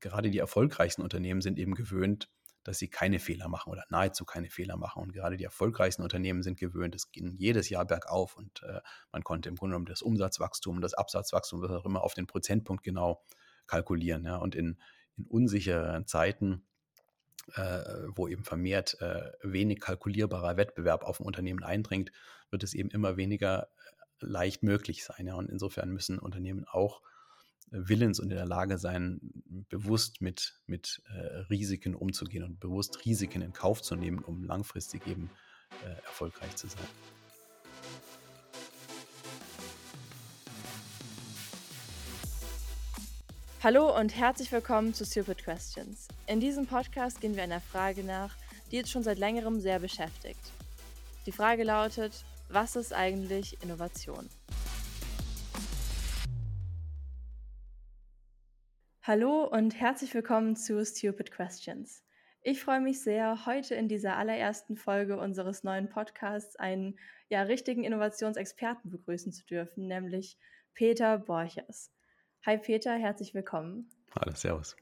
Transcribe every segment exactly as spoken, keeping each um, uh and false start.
gerade die erfolgreichsten Unternehmen sind eben gewöhnt, dass sie keine Fehler machen oder nahezu keine Fehler machen. Und gerade die erfolgreichsten Unternehmen sind gewöhnt, es ging jedes Jahr bergauf und äh, man konnte im Grunde genommen das Umsatzwachstum, das Absatzwachstum, was auch immer, auf den Prozentpunkt genau kalkulieren. Ja. Und in, in unsicheren Zeiten, äh, wo eben vermehrt äh, wenig kalkulierbarer Wettbewerb auf ein Unternehmen eindringt, wird es eben immer weniger leicht möglich sein. Ja. Und insofern müssen Unternehmen auch willens und in der Lage sein, bewusst mit, mit äh, Risiken umzugehen und bewusst Risiken in Kauf zu nehmen, um langfristig eben äh, erfolgreich zu sein. Hallo und herzlich willkommen zu Stupid Questions. In diesem Podcast gehen wir einer Frage nach, die uns schon seit längerem sehr beschäftigt. Die Frage lautet: Was ist eigentlich Innovation? Hallo und herzlich willkommen zu Stupid Questions. Ich freue mich sehr, heute in dieser allerersten Folge unseres neuen Podcasts einen ja, richtigen Innovationsexperten begrüßen zu dürfen, nämlich Peter Borchers. Hi Peter, herzlich willkommen. Hallo, servus.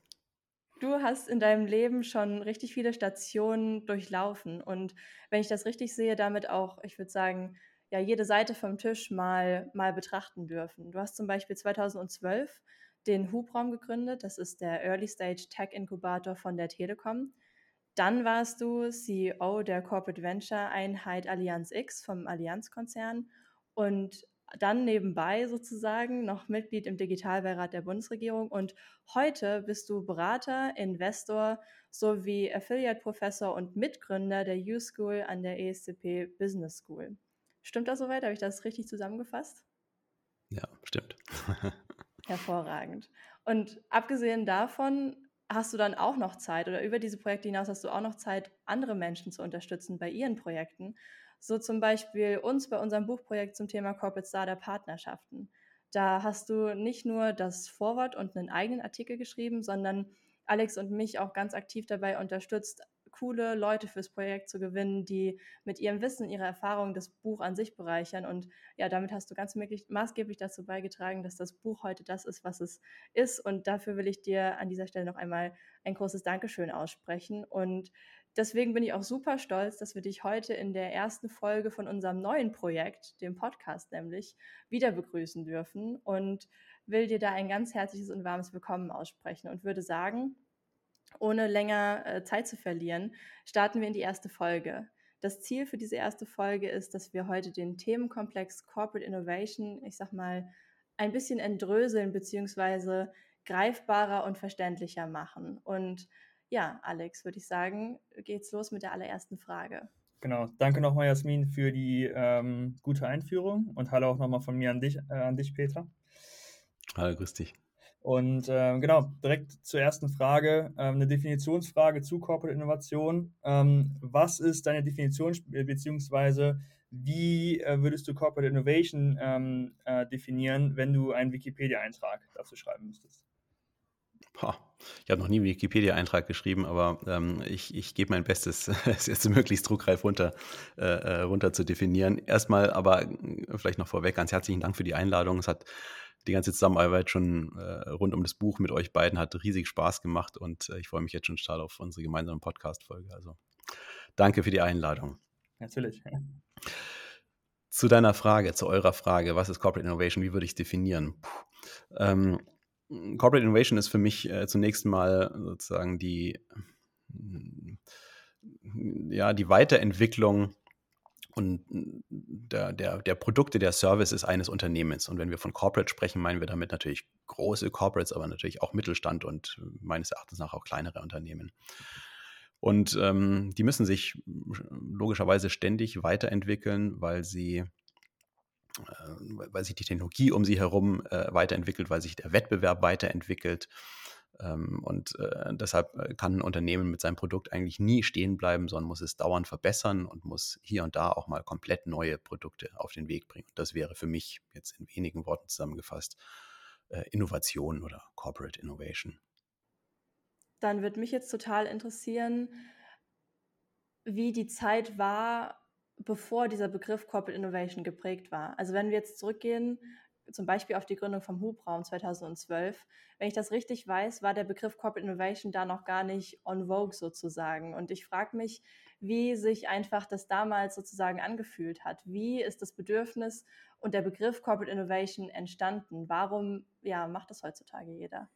Du hast in deinem Leben schon richtig viele Stationen durchlaufen und wenn ich das richtig sehe, damit auch, ich würde sagen, ja, jede Seite vom Tisch mal, mal betrachten dürfen. Du hast zum Beispiel zweitausendzwölf den Hubraum gegründet, das ist der Early Stage Tech Inkubator von der Telekom. Dann warst du C E O der Corporate Venture Einheit Allianz X vom Allianz-Konzern und dann nebenbei sozusagen noch Mitglied im Digitalbeirat der Bundesregierung und heute bist du Berater, Investor sowie Affiliate-Professor und Mitgründer der U-School an der E S C P Business School. Stimmt das soweit? Habe ich das richtig zusammengefasst? Ja, stimmt. Hervorragend. Und abgesehen davon hast du dann auch noch Zeit oder über diese Projekte hinaus hast du auch noch Zeit, andere Menschen zu unterstützen bei ihren Projekten. So zum Beispiel uns bei unserem Buchprojekt zum Thema Corporate Startup Partnerschaften. Da hast du nicht nur das Vorwort und einen eigenen Artikel geschrieben, sondern Alex und mich auch ganz aktiv dabei unterstützt, coole Leute fürs Projekt zu gewinnen, die mit ihrem Wissen, ihrer Erfahrung das Buch an sich bereichern. Und ja, damit hast du ganz maßgeblich dazu beigetragen, dass das Buch heute das ist, was es ist. Und dafür will ich dir an dieser Stelle noch einmal ein großes Dankeschön aussprechen. Und deswegen bin ich auch super stolz, dass wir dich heute in der ersten Folge von unserem neuen Projekt, dem Podcast nämlich, wieder begrüßen dürfen und will dir da ein ganz herzliches und warmes Willkommen aussprechen und würde sagen, ohne länger äh, Zeit zu verlieren, starten wir in die erste Folge. Das Ziel für diese erste Folge ist, dass wir heute den Themenkomplex Corporate Innovation, ich sag mal, ein bisschen entdröseln bzw. greifbarer und verständlicher machen. Und ja, Alex, würde ich sagen, geht's los mit der allerersten Frage. Genau, danke nochmal, Jasmin, für die ähm, gute Einführung und hallo auch nochmal von mir an dich, äh, an dich, Peter. Hallo, grüß dich. Und ähm, genau, direkt zur ersten Frage, ähm, eine Definitionsfrage zu Corporate Innovation. Ähm, was ist deine Definition, beziehungsweise wie äh, würdest du Corporate Innovation ähm, äh, definieren, wenn du einen Wikipedia-Eintrag dazu schreiben müsstest? Boah, ich habe noch nie einen Wikipedia-Eintrag geschrieben, aber ähm, ich, ich gebe mein Bestes, es jetzt möglichst druckreif runter, äh, runter zu definieren. Erstmal aber vielleicht noch vorweg, ganz herzlichen Dank für die Einladung. Es hat die ganze Zusammenarbeit schon äh, rund um das Buch mit euch beiden hat riesig Spaß gemacht und äh, ich freue mich jetzt schon total auf unsere gemeinsame Podcast-Folge. Also danke für die Einladung. Natürlich. Zu deiner Frage, zu eurer Frage, was ist Corporate Innovation, wie würde ich es definieren? Puh. Ähm, Corporate Innovation ist für mich äh, zunächst mal sozusagen die, ja, die Weiterentwicklung und der, der, der Produkte, der Services eines Unternehmens. Und wenn wir von Corporate sprechen, meinen wir damit natürlich große Corporates, aber natürlich auch Mittelstand und meines Erachtens nach auch kleinere Unternehmen. Und ähm, die müssen sich logischerweise ständig weiterentwickeln, weil sie, äh, weil sich die Technologie um sie herum äh, weiterentwickelt, weil sich der Wettbewerb weiterentwickelt. Und äh, deshalb kann ein Unternehmen mit seinem Produkt eigentlich nie stehen bleiben, sondern muss es dauernd verbessern und muss hier und da auch mal komplett neue Produkte auf den Weg bringen. Das wäre für mich jetzt in wenigen Worten zusammengefasst äh, Innovation oder Corporate Innovation. Dann würde mich jetzt total interessieren, wie die Zeit war, bevor dieser Begriff Corporate Innovation geprägt war. Also wenn wir jetzt zurückgehen, zum Beispiel auf die Gründung vom Hubraum zweitausendzwölf. Wenn ich das richtig weiß, war der Begriff Corporate Innovation da noch gar nicht on vogue sozusagen. Und ich frage mich, wie sich einfach das damals sozusagen angefühlt hat. Wie ist das Bedürfnis und der Begriff Corporate Innovation entstanden? Warum ja, macht das heutzutage jeder?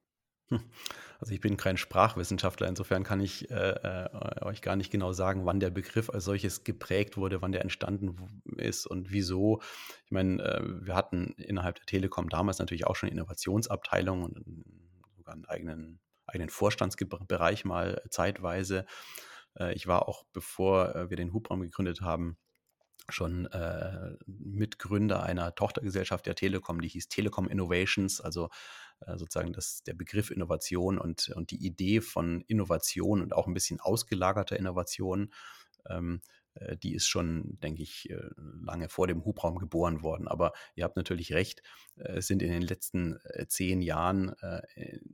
Also ich bin kein Sprachwissenschaftler, insofern kann ich äh, äh, euch gar nicht genau sagen, wann der Begriff als solches geprägt wurde, wann der entstanden w- ist und wieso. Ich meine, äh, wir hatten innerhalb der Telekom damals natürlich auch schon Innovationsabteilungen und äh, sogar einen eigenen, eigenen Vorstandsbereich mal zeitweise. Äh, ich war auch, bevor äh, wir den Hubraum gegründet haben, schon äh, Mitgründer einer Tochtergesellschaft der Telekom, die hieß Telekom Innovations, also äh, sozusagen das, der Begriff Innovation und, und die Idee von Innovation und auch ein bisschen ausgelagerter Innovation, ähm, äh, die ist schon, denke ich, äh, lange vor dem Hubraum geboren worden. Aber ihr habt natürlich recht, äh, es sind in den letzten äh, zehn Jahren äh,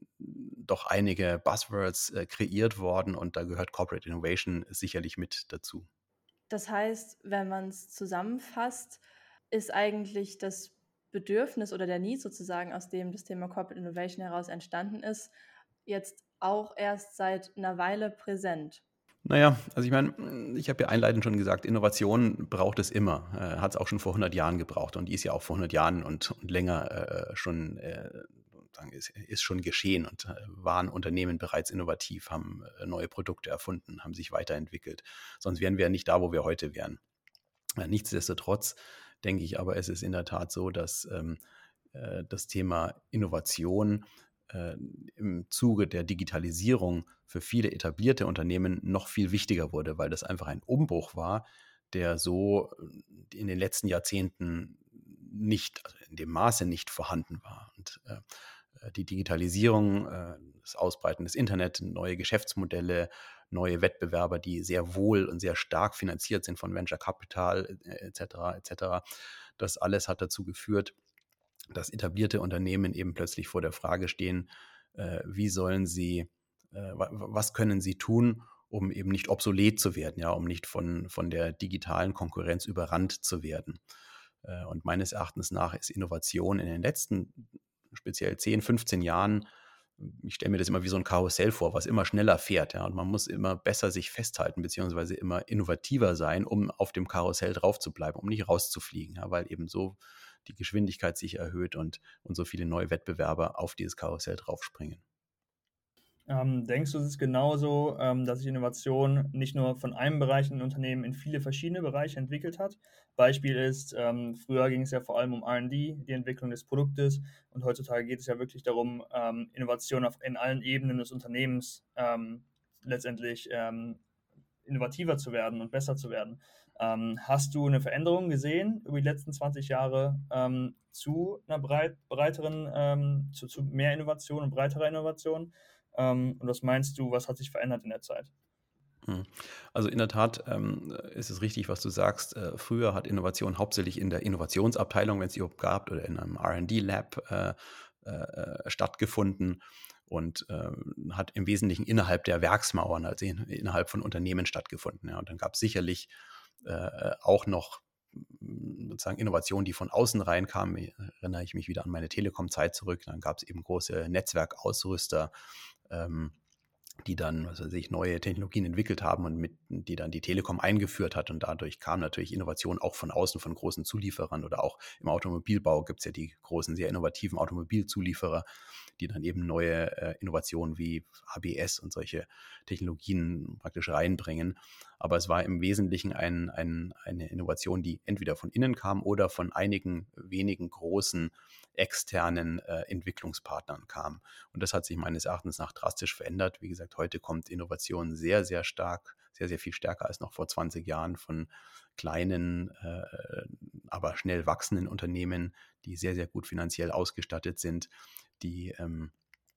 doch einige Buzzwords äh, kreiert worden und da gehört Corporate Innovation sicherlich mit dazu. Das heißt, wenn man es zusammenfasst, ist eigentlich das Bedürfnis oder der Need sozusagen, aus dem das Thema Corporate Innovation heraus entstanden ist, jetzt auch erst seit einer Weile präsent. Naja, also ich meine, ich habe ja einleitend schon gesagt, Innovation braucht es immer. Äh, hat es auch schon vor hundert Jahren gebraucht und die ist ja auch vor hundert Jahren und, und länger äh, schon, äh, sagen, ist, ist schon geschehen und äh, waren Unternehmen bereits innovativ, haben äh, neue Produkte erfunden, haben sich weiterentwickelt. Sonst wären wir ja nicht da, wo wir heute wären. Ja, nichtsdestotrotz denke ich aber, es ist in der Tat so, dass ähm, äh, das Thema Innovation äh, im Zuge der Digitalisierung für viele etablierte Unternehmen noch viel wichtiger wurde, weil das einfach ein Umbruch war, der so in den letzten Jahrzehnten nicht, also in dem Maße nicht vorhanden war. Und äh, die Digitalisierung, äh, das Ausbreiten des Internet, neue Geschäftsmodelle, neue Wettbewerber, die sehr wohl und sehr stark finanziert sind von Venture Capital äh, et cetera et cetera. Das alles hat dazu geführt, dass etablierte Unternehmen eben plötzlich vor der Frage stehen, äh, wie sollen sie, äh, was können sie tun, um eben nicht obsolet zu werden, ja, um nicht von, von der digitalen Konkurrenz überrannt zu werden. Äh, und meines Erachtens nach ist Innovation in den letzten speziell zehn, fünfzehn Jahren, ich stelle mir das immer wie so ein Karussell vor, was immer schneller fährt, ja, und man muss immer besser sich festhalten, beziehungsweise immer innovativer sein, um auf dem Karussell drauf zu bleiben, um nicht rauszufliegen, ja, weil eben so die Geschwindigkeit sich erhöht und, und so viele neue Wettbewerber auf dieses Karussell draufspringen. Ähm, denkst du, es ist genauso, ähm, dass sich Innovation nicht nur von einem Bereich in Unternehmen in viele verschiedene Bereiche entwickelt hat? Beispiel ist, ähm, früher ging es ja vor allem um R und D, die Entwicklung des Produktes, und heutzutage geht es ja wirklich darum, ähm, Innovation auf, in allen Ebenen des Unternehmens ähm, letztendlich ähm, innovativer zu werden und besser zu werden. Ähm, hast du eine Veränderung gesehen über die letzten zwanzig Jahre ähm, zu einer breit, breiteren, ähm, zu, zu mehr Innovation und breiterer Innovation? Ähm, und was meinst du, was hat sich verändert in der Zeit? Hm. Also in der Tat ähm, ist es richtig, was du sagst. Äh, früher hat Innovation hauptsächlich in der Innovationsabteilung, wenn es die überhaupt gab, oder in einem R und D-Lab äh, äh, stattgefunden und äh, hat im Wesentlichen innerhalb der Werksmauern, also in, innerhalb von Unternehmen stattgefunden. Ja. Und dann gab es sicherlich äh, auch noch mh, sozusagen Innovationen, die von außen reinkamen. Erinnere ich mich wieder an meine Telekom-Zeit zurück. Dann gab es eben große Netzwerkausrüster, ähm, die dann, was weiß ich, neue Technologien entwickelt haben und mit, die dann die Telekom eingeführt hat. Und dadurch kam natürlich Innovation auch von außen, von großen Zulieferern oder auch im Automobilbau gibt es ja die großen, sehr innovativen Automobilzulieferer, die dann eben neue äh, Innovationen wie A B S und solche Technologien praktisch reinbringen. Aber es war im Wesentlichen ein, ein, eine Innovation, die entweder von innen kam oder von einigen wenigen großen externen äh, Entwicklungspartnern kam. Und das hat sich meines Erachtens nach drastisch verändert. Wie gesagt, heute kommt Innovation sehr, sehr stark, sehr, sehr viel stärker als noch vor zwanzig Jahren von kleinen, äh, aber schnell wachsenden Unternehmen, die sehr, sehr gut finanziell ausgestattet sind, die ähm,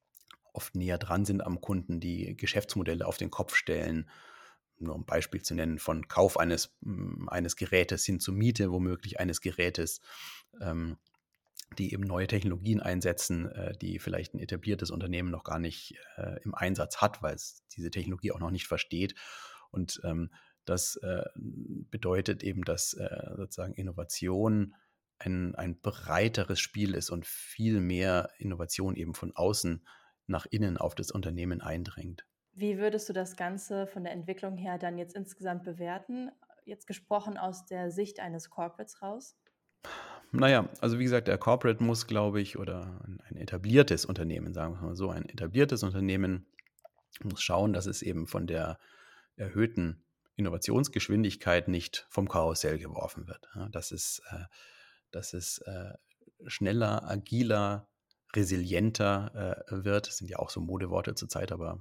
oft näher dran sind am Kunden, die Geschäftsmodelle auf den Kopf stellen. Nur um ein Beispiel zu nennen, von Kauf eines, eines Gerätes hin zur Miete womöglich eines Gerätes. Ähm, die eben neue Technologien einsetzen, äh, die vielleicht ein etabliertes Unternehmen noch gar nicht äh, im Einsatz hat, weil es diese Technologie auch noch nicht versteht. Und ähm, das äh, bedeutet eben, dass äh, sozusagen Innovation ein, ein breiteres Spiel ist und viel mehr Innovation eben von außen nach innen auf das Unternehmen eindringt. Wie würdest du das Ganze von der Entwicklung her dann jetzt insgesamt bewerten? Jetzt gesprochen aus der Sicht eines Corporates raus? Naja, also wie gesagt, der Corporate muss, glaube ich, oder ein, ein etabliertes Unternehmen, sagen wir mal so, ein etabliertes Unternehmen muss schauen, dass es eben von der erhöhten Innovationsgeschwindigkeit nicht vom Karussell geworfen wird. Ja, dass es, äh, dass es äh, schneller, agiler, resilienter äh, wird. Das sind ja auch so Modeworte zurzeit, aber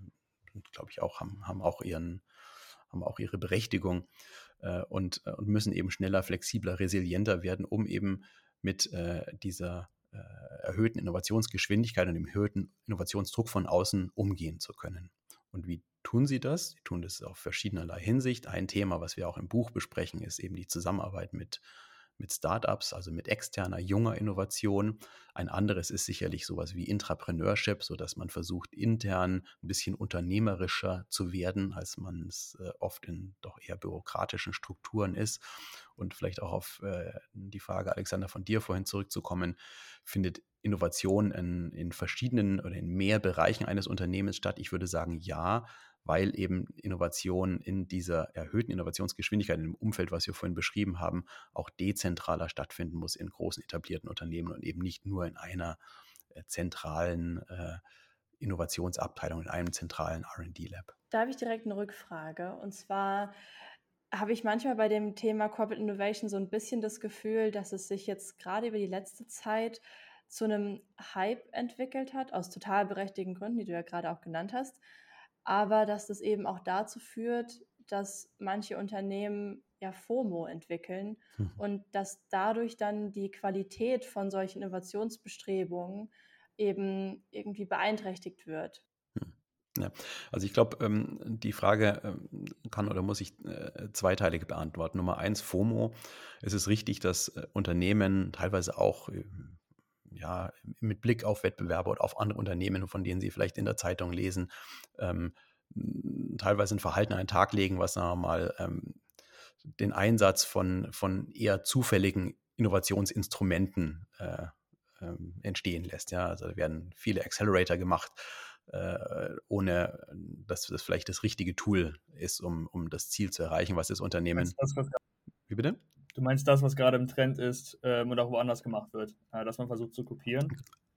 glaube ich auch, haben, haben auch ihren, haben auch ihre Berechtigung äh, und, äh, und müssen eben schneller, flexibler, resilienter werden, um eben mit äh, dieser äh, erhöhten Innovationsgeschwindigkeit und dem erhöhten Innovationsdruck von außen umgehen zu können. Und wie tun sie das? Sie tun das auf verschiedenerlei Hinsicht. Ein Thema, was wir auch im Buch besprechen, ist eben die Zusammenarbeit mit, mit Startups, also mit externer, junger Innovation. Ein anderes ist sicherlich sowas wie Intrapreneurship, sodass man versucht, intern ein bisschen unternehmerischer zu werden, als man es äh, oft in doch eher bürokratischen Strukturen ist. Und vielleicht auch auf äh, die Frage, Alexander, von dir vorhin zurückzukommen, findet Innovation in, in verschiedenen oder in mehr Bereichen eines Unternehmens statt? Ich würde sagen, ja, weil eben Innovation in dieser erhöhten Innovationsgeschwindigkeit, in dem Umfeld, was wir vorhin beschrieben haben, auch dezentraler stattfinden muss in großen etablierten Unternehmen und eben nicht nur in einer äh, zentralen äh, Innovationsabteilung, in einem zentralen R und D-Lab. Da habe ich direkt eine Rückfrage. Und zwar habe ich manchmal bei dem Thema Corporate Innovation so ein bisschen das Gefühl, dass es sich jetzt gerade über die letzte Zeit zu einem Hype entwickelt hat, aus total berechtigten Gründen, die du ja gerade auch genannt hast, aber dass das eben auch dazu führt, dass manche Unternehmen ja FOMO entwickeln Hm. und dass dadurch dann die Qualität von solchen Innovationsbestrebungen eben irgendwie beeinträchtigt wird. Hm. Ja, also ich glaube, ähm, die Frage ähm, kann oder muss ich äh, zweiteilig beantworten. Nummer eins, FOMO. Es ist richtig, dass äh, Unternehmen teilweise auch äh, ja, mit Blick auf Wettbewerber oder auf andere Unternehmen, von denen sie vielleicht in der Zeitung lesen, ähm, teilweise ein Verhalten an den Tag legen, was sagen wir mal ähm, den Einsatz von, von eher zufälligen Innovationsinstrumenten äh, ähm, entstehen lässt. Ja? Also da werden viele Accelerator gemacht, äh, ohne dass das vielleicht das richtige Tool ist, um, um das Ziel zu erreichen, was das Unternehmen. Das, was, Wie bitte? Du meinst das, was gerade im Trend ist ähm, und auch woanders gemacht wird, äh, dass man versucht zu kopieren?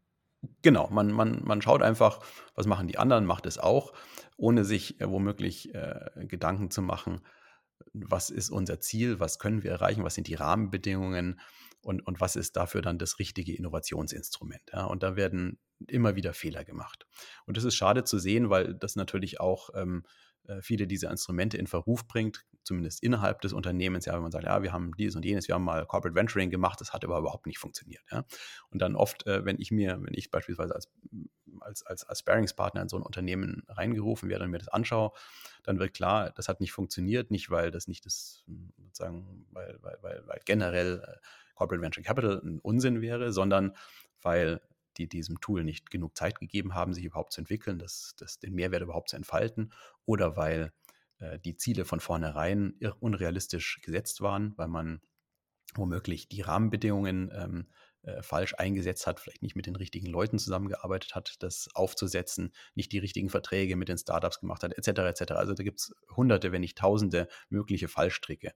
Genau, man, man, man schaut einfach, was machen die anderen, macht es auch, ohne sich äh, womöglich äh, Gedanken zu machen, was ist unser Ziel, was können wir erreichen, was sind die Rahmenbedingungen und, und was ist dafür dann das richtige Innovationsinstrument. Ja? Und da werden immer wieder Fehler gemacht. Und das ist schade zu sehen, weil das natürlich auch ähm, viele dieser Instrumente in Verruf bringt, zumindest innerhalb des Unternehmens, ja, wenn man sagt, ja, wir haben dies und jenes, wir haben mal Corporate Venturing gemacht, das hat aber überhaupt nicht funktioniert. Ja. Und dann oft, äh, wenn ich mir, wenn ich beispielsweise als, als, als, als Sparringspartner in so ein Unternehmen reingerufen werde und mir das anschaue, dann wird klar, das hat nicht funktioniert, nicht weil das nicht das, sozusagen, weil, weil, weil, weil generell äh, Corporate Venture Capital ein Unsinn wäre, sondern weil die diesem Tool nicht genug Zeit gegeben haben, sich überhaupt zu entwickeln, das, das, den Mehrwert überhaupt zu entfalten, oder weil äh, die Ziele von vornherein unrealistisch gesetzt waren, weil man womöglich die Rahmenbedingungen ähm, äh, falsch eingesetzt hat, vielleicht nicht mit den richtigen Leuten zusammengearbeitet hat, das aufzusetzen, nicht die richtigen Verträge mit den Startups gemacht hat, et cetera et cetera. Also da gibt es hunderte, wenn nicht tausende mögliche Fallstricke.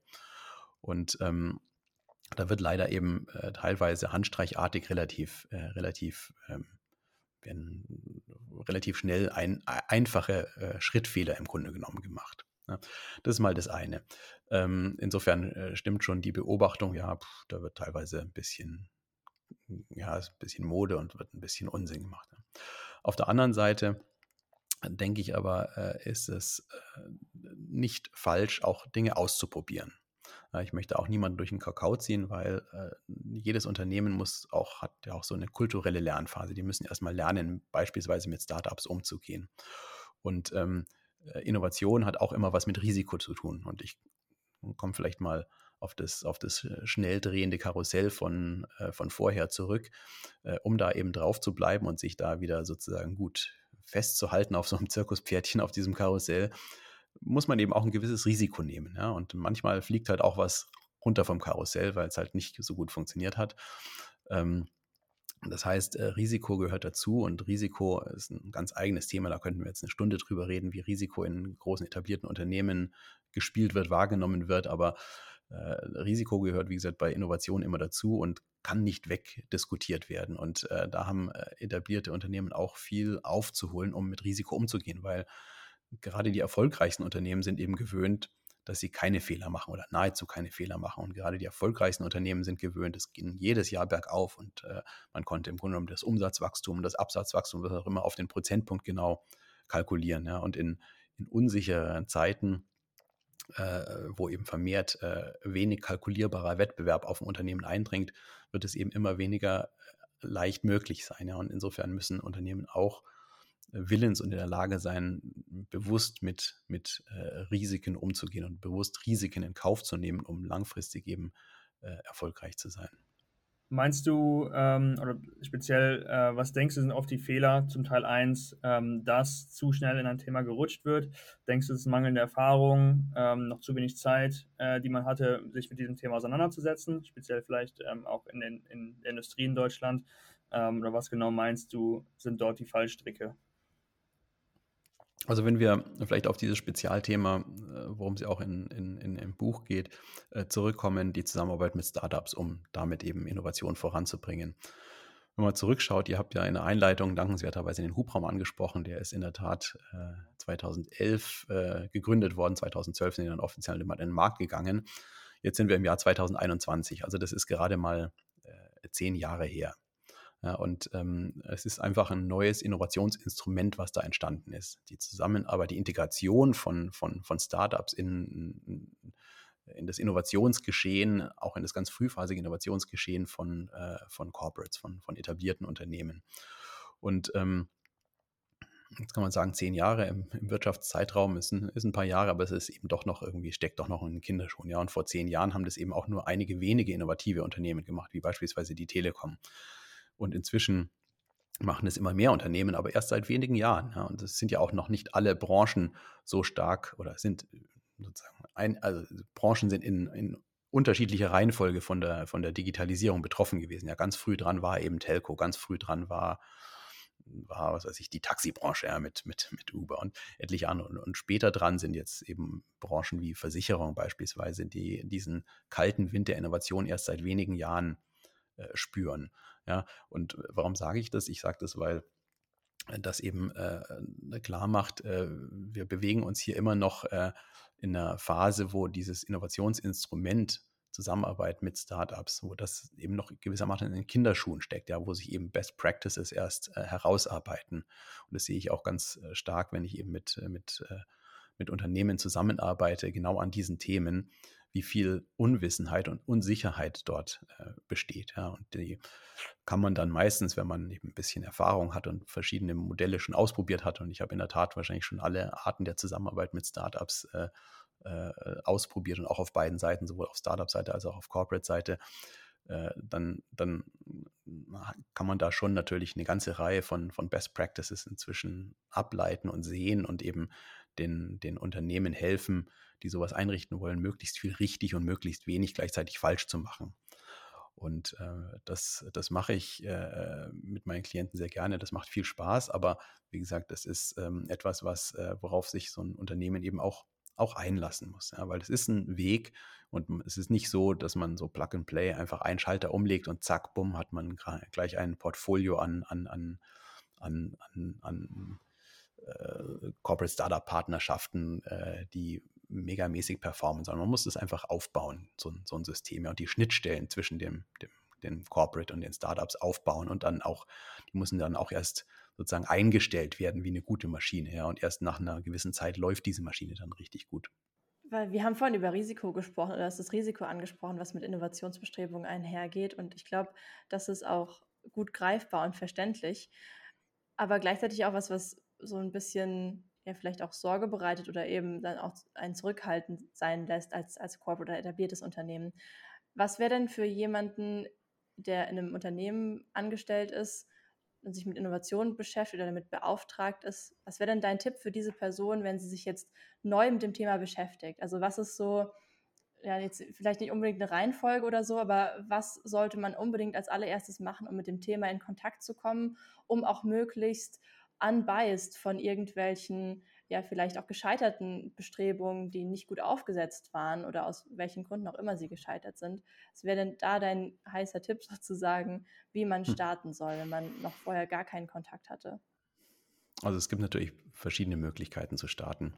Und ähm, da wird leider eben äh, teilweise handstreichartig relativ, äh, relativ, ähm, werden relativ schnell ein, einfache äh, Schrittfehler im Grunde genommen gemacht. Ja, das ist mal das eine. Ähm, insofern äh, stimmt schon die Beobachtung, ja, pf, da wird teilweise ein bisschen, ja, ein bisschen Mode und wird ein bisschen Unsinn gemacht. Ja. Auf der anderen Seite denke ich aber, äh, ist es äh, nicht falsch, auch Dinge auszuprobieren. Ich möchte auch niemanden durch den Kakao ziehen, weil äh, jedes Unternehmen muss auch, hat ja auch so eine kulturelle Lernphase. Die müssen erstmal lernen, beispielsweise mit Startups umzugehen. Und ähm, Innovation hat auch immer was mit Risiko zu tun. Und ich komme vielleicht mal auf das, auf das schnell drehende Karussell von, äh, von vorher zurück, äh, um da eben drauf zu bleiben und sich da wieder sozusagen gut festzuhalten auf so einem Zirkuspferdchen auf diesem Karussell, muss man eben auch ein gewisses Risiko nehmen. Ja? Und manchmal fliegt halt auch was runter vom Karussell, weil es halt nicht so gut funktioniert hat. Ähm, Das heißt, Risiko gehört dazu und Risiko ist ein ganz eigenes Thema. Da könnten wir jetzt eine Stunde drüber reden, wie Risiko in großen etablierten Unternehmen gespielt wird, wahrgenommen wird. Aber äh, Risiko gehört, wie gesagt, bei Innovation immer dazu und kann nicht wegdiskutiert werden. Und äh, da haben äh, etablierte Unternehmen auch viel aufzuholen, um mit Risiko umzugehen, weil gerade die erfolgreichsten Unternehmen sind eben gewöhnt, dass sie keine Fehler machen oder nahezu keine Fehler machen. Und gerade die erfolgreichsten Unternehmen sind gewöhnt, es ging jedes Jahr bergauf und äh, man konnte im Grunde genommen das Umsatzwachstum, das Absatzwachstum, was auch immer, auf den Prozentpunkt genau kalkulieren. Ja. Und in, in unsicheren Zeiten, äh, wo eben vermehrt äh, wenig kalkulierbarer Wettbewerb auf ein Unternehmen eindringt, wird es eben immer weniger leicht möglich sein. Ja. Und insofern müssen Unternehmen auch willens und in der Lage sein, bewusst mit, mit äh, Risiken umzugehen und bewusst Risiken in Kauf zu nehmen, um langfristig eben äh, erfolgreich zu sein. Meinst du, ähm, oder speziell, äh, was denkst du, sind oft die Fehler zum Teil eins, ähm, dass zu schnell in ein Thema gerutscht wird? Denkst du, es ist mangelnde Erfahrung, ähm, noch zu wenig Zeit, äh, die man hatte, sich mit diesem Thema auseinanderzusetzen, speziell vielleicht ähm, auch in, den, in der Industrie in Deutschland? Ähm, oder was genau meinst du, sind dort die Fallstricke? Also wenn wir vielleicht auf dieses Spezialthema, worum es ja auch in, in, in, im Buch geht, zurückkommen, die Zusammenarbeit mit Startups, um damit eben Innovation voranzubringen. Wenn man zurückschaut, ihr habt ja in der Einleitung dankenswerterweise den Hubraum angesprochen, der ist in der Tat äh, zweitausendelf äh, gegründet worden, zweitausendzwölf sind die dann offiziell in den Markt gegangen. Jetzt sind wir im Jahr zweitausendeinundzwanzig, also das ist gerade mal äh, zehn Jahre her. Ja, und ähm, es ist einfach ein neues Innovationsinstrument, was da entstanden ist. Die Zusammenarbeit, die Integration von, von, von Startups in, in das Innovationsgeschehen, auch in das ganz frühphasige Innovationsgeschehen von, äh, von Corporates, von, von etablierten Unternehmen. Und ähm, jetzt kann man sagen, zehn Jahre im, im Wirtschaftszeitraum ist ein, ist ein paar Jahre, aber es ist eben doch noch irgendwie, steckt doch noch in den Kinderschuhen. Ja, und vor zehn Jahren haben das eben auch nur einige wenige innovative Unternehmen gemacht, wie beispielsweise die Telekom. Und inzwischen machen es immer mehr Unternehmen, aber erst seit wenigen Jahren. Ja, und es sind ja auch noch nicht alle Branchen so stark oder sind sozusagen, ein, also Branchen sind in, in unterschiedlicher Reihenfolge von der, von der Digitalisierung betroffen gewesen. Ja, ganz früh dran war eben Telco, ganz früh dran war, war was weiß ich, die Taxibranche ja, mit, mit, mit Uber und etliche andere. Und, und später dran sind jetzt eben Branchen wie Versicherung beispielsweise, die diesen kalten Wind der Innovation erst seit wenigen Jahren äh, spüren. Ja, und warum sage ich das? Ich sage das, weil das eben äh, klar macht, äh, wir bewegen uns hier immer noch äh, in einer Phase, wo dieses Innovationsinstrument Zusammenarbeit mit Startups, wo das eben noch gewissermaßen in den Kinderschuhen steckt, ja, wo sich eben Best Practices erst äh, herausarbeiten. Und das sehe ich auch ganz äh, stark, wenn ich eben mit, mit, äh, mit Unternehmen zusammenarbeite, genau an diesen Themen, wie viel Unwissenheit und Unsicherheit dort äh, besteht. Ja. Und die kann man dann meistens, wenn man eben ein bisschen Erfahrung hat und verschiedene Modelle schon ausprobiert hat, und ich habe in der Tat wahrscheinlich schon alle Arten der Zusammenarbeit mit Startups äh, äh, ausprobiert und auch auf beiden Seiten, sowohl auf Startup-Seite als auch auf Corporate-Seite, äh, dann, dann kann man da schon natürlich eine ganze Reihe von, von Best Practices inzwischen ableiten und sehen und eben den, den Unternehmen helfen, die sowas einrichten wollen, möglichst viel richtig und möglichst wenig gleichzeitig falsch zu machen. Und äh, das, das mache ich äh, mit meinen Klienten sehr gerne. Das macht viel Spaß, aber wie gesagt, das ist ähm, etwas, was, äh, worauf sich so ein Unternehmen eben auch, auch einlassen muss. Ja? Weil es ist ein Weg und es ist nicht so, dass man so Plug and Play einfach einen Schalter umlegt und zack, bumm, hat man gleich ein Portfolio an, an, an, an, an, an äh, Corporate Startup Partnerschaften, äh, die megamäßig performen, sondern man muss das einfach aufbauen, so, so ein System, ja, und die Schnittstellen zwischen dem, dem, dem Corporate und den Startups aufbauen und dann auch, die müssen dann auch erst sozusagen eingestellt werden wie eine gute Maschine, ja, und erst nach einer gewissen Zeit läuft diese Maschine dann richtig gut. Weil wir haben vorhin über Risiko gesprochen, oder hast das Risiko angesprochen, was mit Innovationsbestrebungen einhergeht, und ich glaube, das ist auch gut greifbar und verständlich, aber gleichzeitig auch was, was so ein bisschen ja vielleicht auch Sorge bereitet oder eben dann auch ein Zurückhalten sein lässt als, als Corporate oder etabliertes Unternehmen. Was wäre denn für jemanden, der in einem Unternehmen angestellt ist und sich mit Innovation beschäftigt oder damit beauftragt ist, was wäre denn dein Tipp für diese Person, wenn sie sich jetzt neu mit dem Thema beschäftigt? Also was ist so ja, jetzt vielleicht nicht unbedingt eine Reihenfolge oder so, aber was sollte man unbedingt als allererstes machen, um mit dem Thema in Kontakt zu kommen, um auch möglichst unbiased von irgendwelchen, ja, vielleicht auch gescheiterten Bestrebungen, die nicht gut aufgesetzt waren oder aus welchen Gründen auch immer sie gescheitert sind. Was wäre denn da dein heißer Tipp sozusagen, wie man starten soll, wenn man noch vorher gar keinen Kontakt hatte? Also es gibt natürlich verschiedene Möglichkeiten zu starten.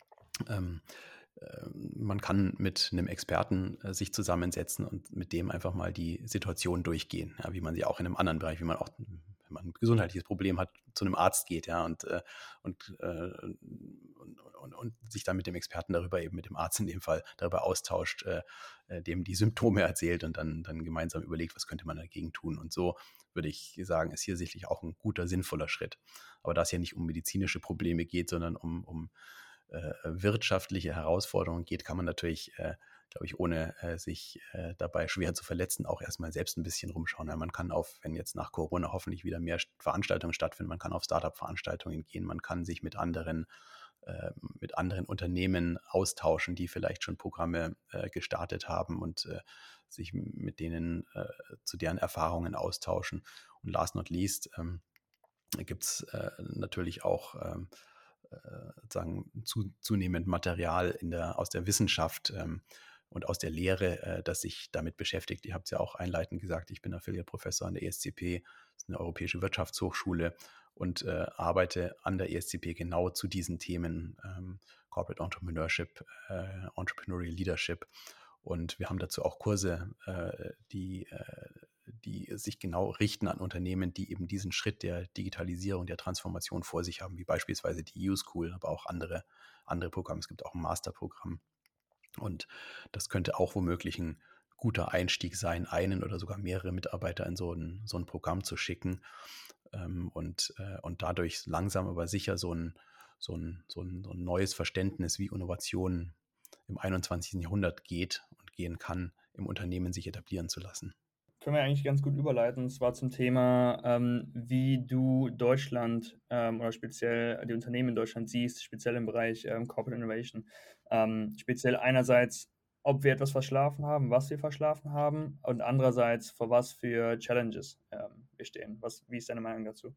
Ähm, äh, man kann mit einem Experten äh, sich zusammensetzen und mit dem einfach mal die Situation durchgehen, ja, wie man sie auch in einem anderen Bereich, wie man auch, wenn man ein gesundheitliches Problem hat, zu einem Arzt geht, ja, und, äh, und, äh, und, und, und sich dann mit dem Experten darüber, eben mit dem Arzt in dem Fall, darüber austauscht, äh, äh, dem die Symptome erzählt und dann, dann gemeinsam überlegt, was könnte man dagegen tun. Und so würde ich sagen, ist hier sicherlich auch ein guter, sinnvoller Schritt. Aber da es ja nicht um medizinische Probleme geht, sondern um, um äh, wirtschaftliche Herausforderungen geht, kann man natürlich, äh, glaube ich, ohne äh, sich äh, dabei schwer zu verletzen, auch erstmal selbst ein bisschen rumschauen. Ja, man kann auf, wenn jetzt nach Corona hoffentlich wieder mehr Veranstaltungen stattfinden, man kann auf Startup-Veranstaltungen gehen, man kann sich mit anderen äh, mit anderen Unternehmen austauschen, die vielleicht schon Programme äh, gestartet haben und äh, sich mit denen äh, zu deren Erfahrungen austauschen. Und last not least ähm, gibt es äh, natürlich auch ähm, äh, sagen, zu, zunehmend Material in der, aus der Wissenschaft ähm, und aus der Lehre, äh, das sich damit beschäftigt. Ihr habt es ja auch einleitend gesagt, ich bin Affiliate-Professor an der E S C P, das ist eine europäische Wirtschaftshochschule, und äh, arbeite an der E S C P genau zu diesen Themen ähm, Corporate Entrepreneurship, äh, Entrepreneurial Leadership. Und wir haben dazu auch Kurse, äh, die, äh, die sich genau richten an Unternehmen, die eben diesen Schritt der Digitalisierung, der Transformation vor sich haben, wie beispielsweise die U-School, aber auch andere, andere Programme. Es gibt auch ein Masterprogramm. Und das könnte auch womöglich ein guter Einstieg sein, einen oder sogar mehrere Mitarbeiter in so ein, so ein Programm zu schicken ähm, und, äh, und dadurch langsam aber sicher so ein, so, ein, so, ein, so ein neues Verständnis, wie Innovation im einundzwanzigsten Jahrhundert geht und gehen kann, im Unternehmen sich etablieren zu lassen. Können wir eigentlich ganz gut überleiten, und zwar zum Thema, ähm, wie du Deutschland ähm, oder speziell die Unternehmen in Deutschland siehst, speziell im Bereich ähm, Corporate Innovation. Ähm, speziell einerseits, ob wir etwas verschlafen haben, was wir verschlafen haben, und andererseits, vor was für Challenges ähm, wir stehen. Was, wie ist deine Meinung dazu?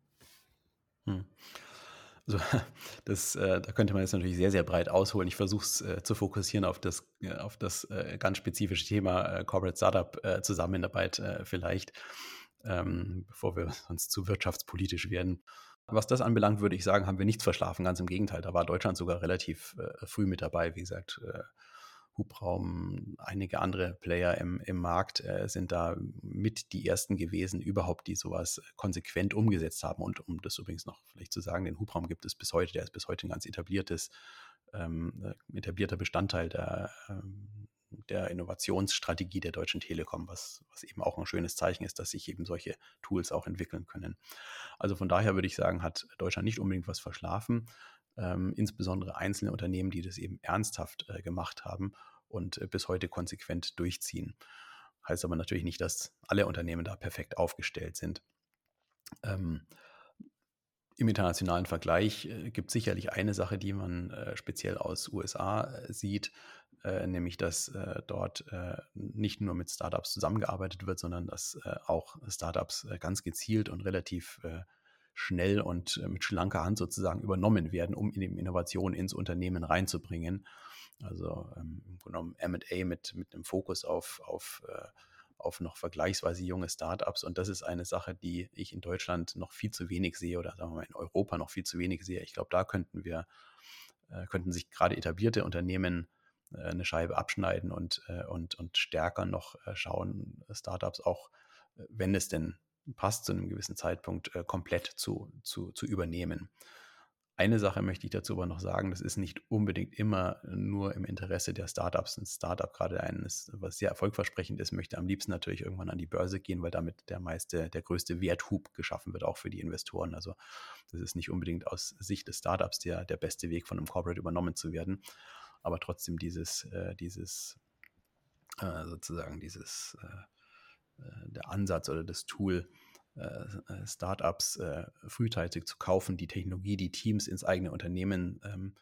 Hm. Also das, äh, da könnte man jetzt natürlich sehr, sehr breit ausholen. Ich versuche es äh, zu fokussieren auf das, äh, auf das äh, ganz spezifische Thema äh, Corporate Startup äh, Zusammenarbeit äh, vielleicht, ähm, bevor wir sonst zu wirtschaftspolitisch werden. Was das anbelangt, würde ich sagen, haben wir nichts verschlafen. Ganz im Gegenteil, da war Deutschland sogar relativ äh, früh mit dabei. Wie gesagt, äh, Hubraum, einige andere Player im, im Markt äh, sind da mit die ersten gewesen, überhaupt, die sowas konsequent umgesetzt haben. Und um das übrigens noch vielleicht zu sagen, den Hubraum gibt es bis heute, der ist bis heute ein ganz etabliertes, ähm, etablierter Bestandteil der, ähm, der Innovationsstrategie der Deutschen Telekom, was, was eben auch ein schönes Zeichen ist, dass sich eben solche Tools auch entwickeln können. Also von daher würde ich sagen, hat Deutschland nicht unbedingt was verschlafen. Ähm, insbesondere einzelne Unternehmen, die das eben ernsthaft äh, gemacht haben und äh, bis heute konsequent durchziehen. Heißt aber natürlich nicht, dass alle Unternehmen da perfekt aufgestellt sind. Ähm, Im internationalen Vergleich äh, gibt es sicherlich eine Sache, die man äh, speziell aus U S A äh, sieht, äh, nämlich dass äh, dort äh, nicht nur mit Startups zusammengearbeitet wird, sondern dass äh, auch Startups äh, ganz gezielt und relativ äh, schnell und äh, mit schlanker Hand sozusagen übernommen werden, um in Innovation ins Unternehmen reinzubringen. Also ähm, im Grunde genommen M und A mit, mit einem Fokus auf, auf, äh, auf noch vergleichsweise junge Startups. Und das ist eine Sache, die ich in Deutschland noch viel zu wenig sehe oder sagen wir mal in Europa noch viel zu wenig sehe. Ich glaube, da könnten wir, äh, könnten sich gerade etablierte Unternehmen äh, eine Scheibe abschneiden und, äh, und, und stärker noch äh, schauen, Startups auch, äh, wenn es denn passt, zu einem gewissen Zeitpunkt äh, komplett zu, zu, zu übernehmen. Eine Sache möchte ich dazu aber noch sagen, das ist nicht unbedingt immer nur im Interesse der Startups. Ein Startup, gerade eines, was sehr erfolgversprechend ist, möchte am liebsten natürlich irgendwann an die Börse gehen, weil damit der meiste, der größte Werthub geschaffen wird, auch für die Investoren. Also das ist nicht unbedingt aus Sicht des Startups der, der beste Weg, von einem Corporate übernommen zu werden. Aber trotzdem dieses, äh, dieses äh, sozusagen dieses äh, der Ansatz oder das Tool, äh, Startups äh, frühzeitig zu kaufen, die Technologie, die Teams ins eigene Unternehmen ähm,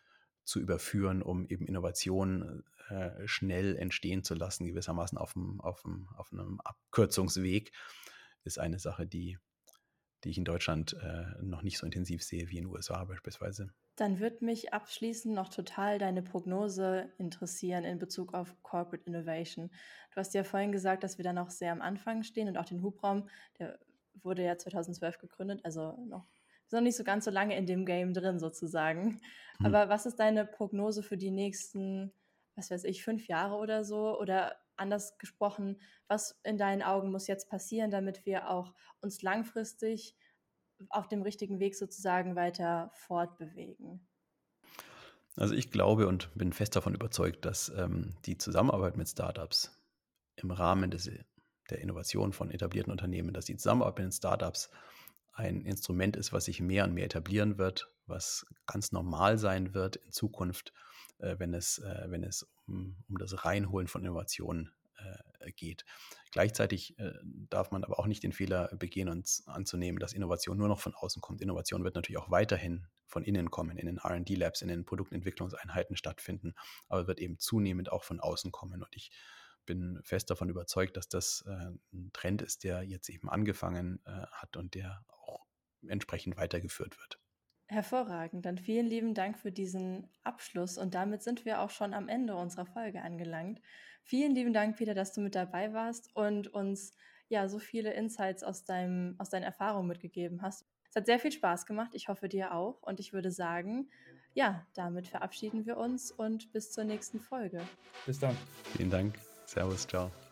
zu überführen, um eben Innovationen äh, schnell entstehen zu lassen, gewissermaßen auf, dem, auf, dem, auf einem Abkürzungsweg, ist eine Sache, die, die ich in Deutschland äh, noch nicht so intensiv sehe wie in den U S A beispielsweise. Dann würde mich abschließend noch total deine Prognose interessieren in Bezug auf Corporate Innovation. Du hast ja vorhin gesagt, dass wir da noch sehr am Anfang stehen und auch den Hubraum, der wurde ja zweitausendzwölf gegründet, also noch, ist noch nicht so ganz so lange in dem Game drin sozusagen. Mhm. Aber was ist deine Prognose für die nächsten, was weiß ich, fünf Jahre oder so? Oder anders gesprochen, was in deinen Augen muss jetzt passieren, damit wir auch uns langfristig auf dem richtigen Weg sozusagen weiter fortbewegen? Also ich glaube und bin fest davon überzeugt, dass ähm, die Zusammenarbeit mit Startups im Rahmen des, der Innovation von etablierten Unternehmen, dass die Zusammenarbeit mit Startups ein Instrument ist, was sich mehr und mehr etablieren wird, was ganz normal sein wird in Zukunft, äh, wenn es, äh, wenn es um, um das Reinholen von Innovationen äh, geht. Gleichzeitig äh, darf man aber auch nicht den Fehler begehen, uns anzunehmen, dass Innovation nur noch von außen kommt. Innovation wird natürlich auch weiterhin von innen kommen, in den R und D-Labs, in den Produktentwicklungseinheiten stattfinden, aber wird eben zunehmend auch von außen kommen. Und ich bin fest davon überzeugt, dass das äh, ein Trend ist, der jetzt eben angefangen äh, hat und der auch entsprechend weitergeführt wird. Hervorragend. Dann vielen lieben Dank für diesen Abschluss und damit sind wir auch schon am Ende unserer Folge angelangt. Vielen lieben Dank, Peter, dass du mit dabei warst und uns ja so viele Insights aus, deinem, aus deinen Erfahrungen mitgegeben hast. Es hat sehr viel Spaß gemacht. Ich hoffe, dir auch. Und ich würde sagen, ja, damit verabschieden wir uns und bis zur nächsten Folge. Bis dann. Vielen Dank. Servus, ciao.